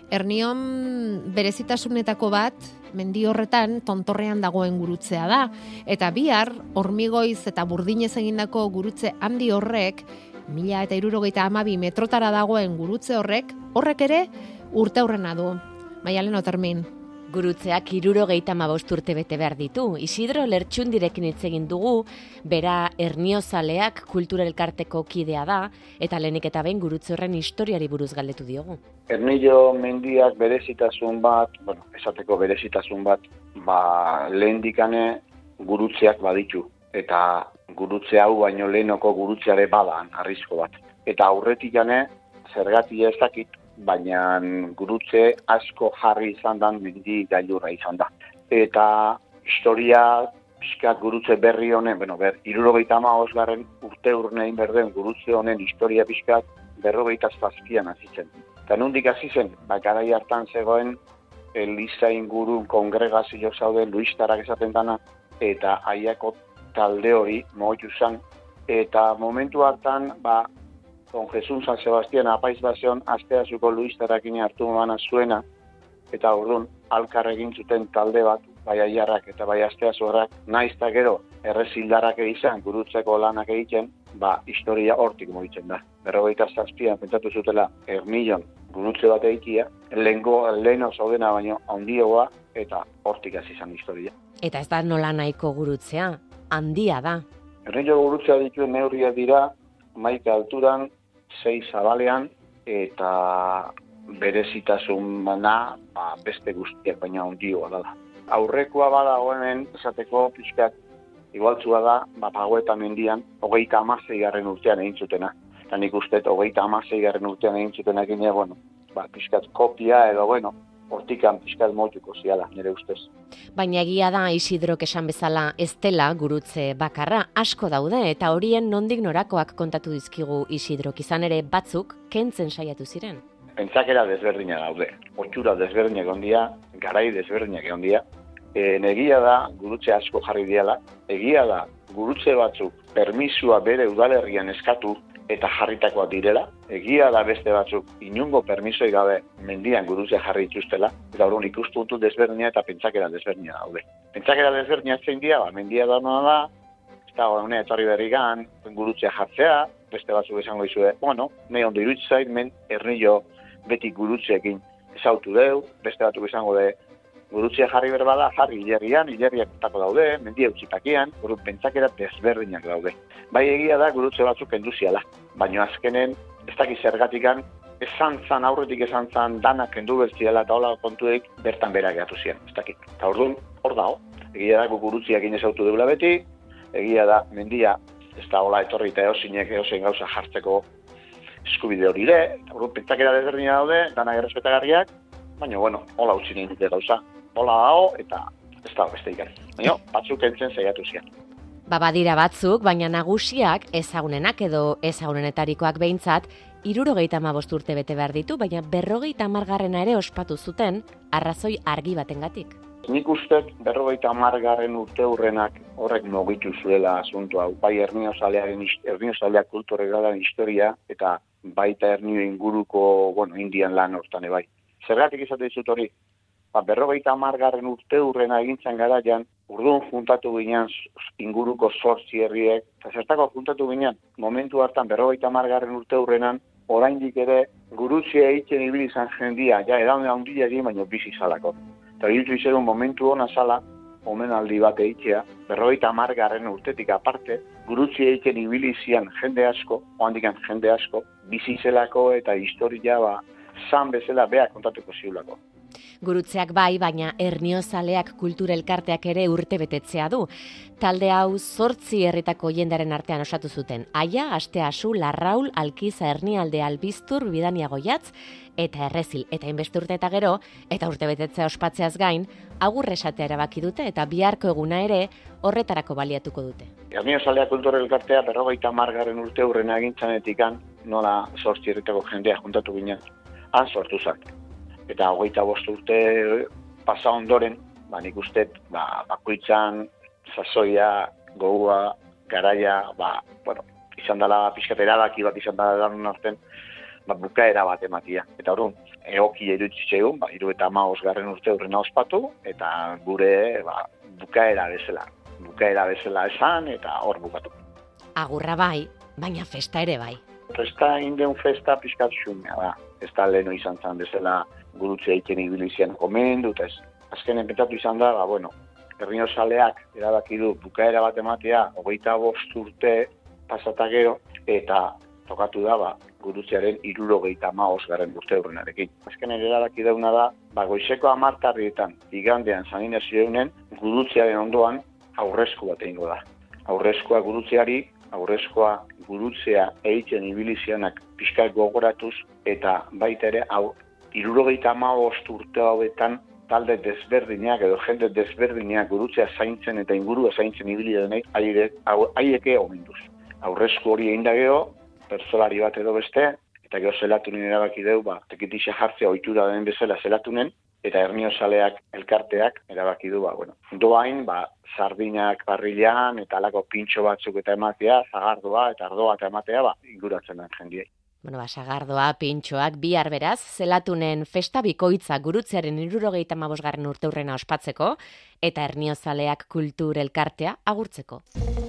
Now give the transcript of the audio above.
Hernion berezitasunetako bat, mendi horretan tontorrean dagoen gurutzea da, eta bihar hormigoiz eta burdinez egindako gurutze handi horrek, 1062 metrotara dagoen gurutze horrek ere urteurrena du. Maialen Otermin. Gurutzeak 75 urte bete behar ditu. Isidro Lertxundirekin hitz egin dugu, bera herniozaleak kultura elkarteko kidea da, eta lehenik eta behin gurutze horren historiari buruz galdetu diogu. Hernio mendiak berezitasun bat, esateko berezitasun bat, lehendikane gurutzeak baditu. Eta gurutze hau baino lehenoko gurutzeare badan, arrizko bat. Eta aurretik jane, zergatia ez dakit, baina gurutze asko jarri izan da, mendi gailurra izan da. Eta historia pixkat gurutze berri honen, 75. urte urnein berden gurutze honen historia pixkat 47an hasi zen. Eta nondik hasi zen, garai hartan zegoen Eliza ingurun kongregazio zauden luistarak esaten dana, eta haiako talde hori mogitu zen. Eta momentu hartan, Don Jesus San Sebastian apaiz bazion asteazuko luistarakin hartu mana zuena, eta orduan alkar egin zuten talde bat, bai aiarrak eta bai asteazuarrak, naizta gero errezildarrak izan gurutzeko lanak egiten, historia hortik mugitzen da. 47an pentsatu zutela Hernion gurutze bat egitea, leheno zaudena baino handioa, eta hortik hasi izan historia. Eta ez da nola nahiko gurutzea, handia da. Hernion gurutzea dituen neurriak dira, 11 alturan, 6 zabalean, eta berezitasun beste guztiak baina handioa da. Aurrekoa badagoen esateko pixkat igualtzua da, Pagoeta mendian, 36. urtean egin zutena. Eta nik uste, 36. urtean egin zutenak pixkat kopia edo, hortikan pixkat motuko ziala, nire ustez. Baina egia da Isidrok esan bezala ez dela gurutze bakarra asko daude, eta horien nondik norakoak kontatu dizkigu Isidrok, izan ere batzuk kentzen saiatu ziren. Pentsakera desberdinak daude, otxura desberdinak ondia, garai desberdinak ondia. Egia da gurutze asko jarri diala, egia da gurutze batzuk permisua bere udalerrian eskatu eta jarritakoak direla, egia da beste batzuk inungo permisoi gabe mendian gurutze jarri dituztela, eta orduan ikuspuntu desberdina eta pentsakera desberdina daude. Pentsakera desberdina zein dira, mendia da nola da, ez da honea etorri berrigan, gurutzea jartzea, beste batzuk esango dizue, nahi ondo iruditzait, Hernio beti gurutzeekin ezautu deu, beste batzuk esango de, gurutzea jarri berbada, jarri hileriak tako daude, mendia utzitakian, pentsakera desberdinak daude. Bai egia da gurutze batzuk kenduziala, baina azkenen, ez dakiz zergatikan, aurretik esan zan danak kendu bertziala eta hola kontuek bertan bera gehatu ziren, ez dakit. Eta orduan, hor dago, egia da gurutziak inezautu deula beti, egia da mendia, ez da hola etorri eta eosin gauza jartzeko eskubide hori ere, eta orduan pentsakera desberdina daude, danak errespetagarriak, baina, hola utzi nahi dute gauza. Hola dago, eta ez da beste ikan. Baina, batzuk entzen saiatu zian. Badira batzuk, baina nagusiak ezagunenak edo ezagunenetarikoak behintzat, 75 urte bete behar ditu, baina 50. ere ospatu zuten, arrazoi argi batengatik. Nik uste 50. urte hurrenak horrek mugitu zuela asunto hau. Bai herniozaleak kulturregalen historia, eta baita Hernio inguruko, indian lan hortan bai. Zergatik izate dizut hori? 50. urte hurrena egintzen garaian, urduan juntatu ginen inguruko 8 herriek, eta zertako juntatu ginen, momentu hartan 50. urte hurrenan, oraindik ere gurutzea egiten ibili izan jendia, edan handia egin, baina bizi zalako. Eta irutu izan momentu hona zala, omenaldi bat egitea, 50. urtetik aparte, gurutzea egiten ibili zian jende asko, oandikan jende asko, bizi zelako eta historia zan bezala beha kontatuko ziulako. Gurutzeak bai, baina herniozaleak kultura elkarteak ere urte betetzea du. Talde hau 8 herritako jendaren artean osatu zuten. Aia, Asteasu, Larraul, Alkiza, Hernialde, Albiztur, Bidania Goiatz, eta Errezil, eta inbeste urte eta gero, eta urte betetzea ospatzeaz gain, agur esatea erabaki dute, eta biharko eguna ere horretarako baliatuko dute. Herniozaleak kultura elkartea 50. urte hurrena egintzanetikan, nola 8 herritako jendea juntatu ginen, han sortu zak. Eta 25 urte pasa ondoren, nik uste, bakoitzan, sasoia, gogua, garaia, izan dela pixkat erabaki bat izan dela lan arten, bukaera bat ematia. Eta orduan, egoki iruditzaigun, 75. urte urrena ospatu, eta gure bukaera bezala esan, eta hor bukatu. Agurra bai, baina festa ere bai. Festa indeun festa pixkat xumea da. Ez da leheno izan zen bezala gurutzea egiten ibilizian komendu, eta ez. Azkenen pentsatu izan da, Erriozaleak erabaki du bukaera bat ematea 25 urte pasata gero, eta tokatu da gurutzearen 75. urte urrenarekin. Azkenen erabaki dauna da, goizeko 10:00 igandean Saninazio eunen gurutzearen ondoan aurrezko bat egingo da. Aurrezkoa gurutzea egiten ibilizianak pixkat gogoratuz, eta baita ere, 75 urte hauetan talde desberdinak edo jende desberdinak gurutzea zaintzen eta ingurua zaintzen ibili denei haieke omenduz. Aurrezko hori egin da gero, pertsolari bat edo beste, eta gero zelatunen erabaki deu, tekitixa jartzea ohitura den bezala zelatunen, eta Erniozaleak elkarteak erabaki du, doain, sardinak parrilan, eta alako pintxo batzuk eta ematea, zagardoa eta ardoa eta ematea, inguratzen den jendiei. Sagardoa, pintxoak, bihar beraz, zelatunen festa bikoitza gurutzearen 75. urte urrena ospatzeko, eta Erniozaleak kultur elkartea agurtzeko.